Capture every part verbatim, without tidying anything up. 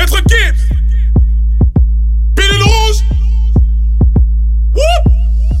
Maître Gibbs. Pilule rouge. Whoop.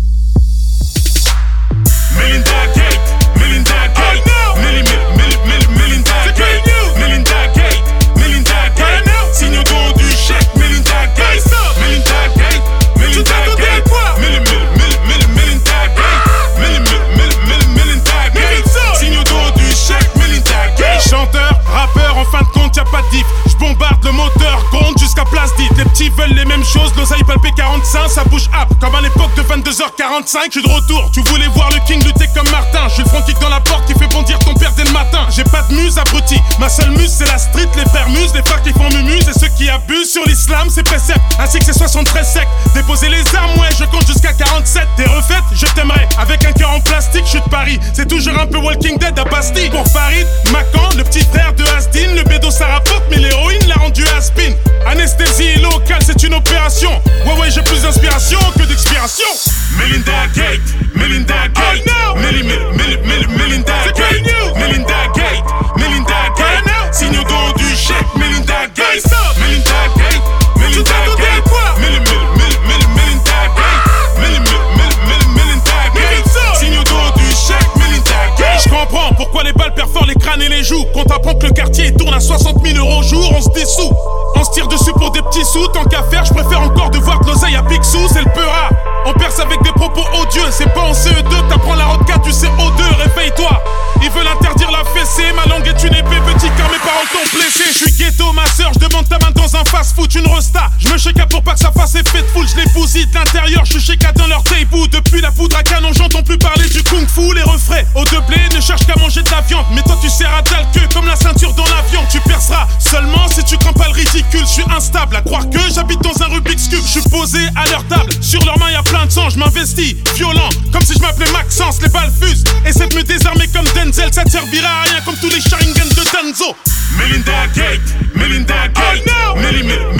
Melinda Gate, Melinda Gate, oh, no. Meli, Meli, Meli, Melinda Gate, Melinda Gate, Melinda Gate, signe au dos du chèque, Melinda Gate, Melinda Gate, Melinda Gate, Meli, Meli, Meli, Melinda Gate, Meli, Meli, Meli, Melinda Gate, signe au dos du chèque, Melinda Gate. Chanteur, rappeur, en fin de compte y'a pas de diff. J'bombarde le moteur, gronde jusqu'à place dite. Les petits veulent les mêmes choses, l'oseille palpé quarante-cinq, ça bouge up comme à l'époque de vingt-deux heures quarante-cinq. J'suis de retour, tu voulais voir le king lutter comme Martin. J'suis le front kick dans la porte qui fait bondir ton père dès le matin. J'ai pas de muse abruti, ma seule muse c'est la street. Les frères muses, les frères qui font mumuse et ceux qui abusent sur l'islam c'est précepte. Ainsi que c'est soixante-treize secs. Déposer les armes, ouais je compte jusqu'à quarante-sept. T'es refaite, je t'aimerais. Avec un cœur en plastique, j'suis de Paris. C'est toujours un peu Walking Dead à Bastille. Pour Farid, Macan, le petit frère de Asdin. Le bédo ça rapporte mais l'héroïne l'a rendu aspin. Anesthésie locale c'est une opération. Ouais ouais j'ai plus d'inspiration que d'expiration. Melinda Gate, Melinda Gate, oh, no. Meli, Meli, Meli, Meli, Melinda Gate, Melinda Gate, Melinda Gate, oh, signe au dos du chèque, Melinda Gate, Melinda Gate, Melinda Gate, Meli, Meli, Meli, Meli, Melinda Gate, Meli, Meli, Meli, Meli, Melinda Gate, signe au dos du chèque, Melinda Gate. Je comprends pourquoi les balles perforent les crânes et les joues. Quand t'apprends que le quartier tourne à soixante mille euros jour, on se dissout. On se tire dessus pour des petits sous, tant qu'à faire, je préfère encore devoir de l'oseille à Picsou, c'est le peura. On perce avec des propos odieux, c'est pas en C E deux que t'apprends la route quatre du C O deux, réveille-toi. Ils veulent interdire la fessée, ma langue est une épée petit car mes parents t'ont blessé. Je suis ghetto ma sœur, je demande ta main dans un fast-food, une rosta. Je me shake pour pas que ça fasse effet de foule, je les bousille de l'intérieur, je suis shake dans leur tape. Depuis la poudre à canon, j'entends plus parler du kung-fu, les refrains. Au de blé ne cherche qu'à manger de la viande, mais toi tu sers à dalle queue comme la ceinture dans l'avion. Tu perceras seulement si tu crains pas le ridicule, je suis instable à croire que j'habite dans un Rubik's Cube. Je suis posé à leur table, sur leurs mains y'a plein de sang, je m'investis, violent, comme si je m'appelais Maxence, les balles fusent. Essaie de me désarmer comme Denzel, ça te servira à rien comme tous les Sharingan de Danzo. Melinda Gate, Melinda Gate, oh, no. Meli, Meli,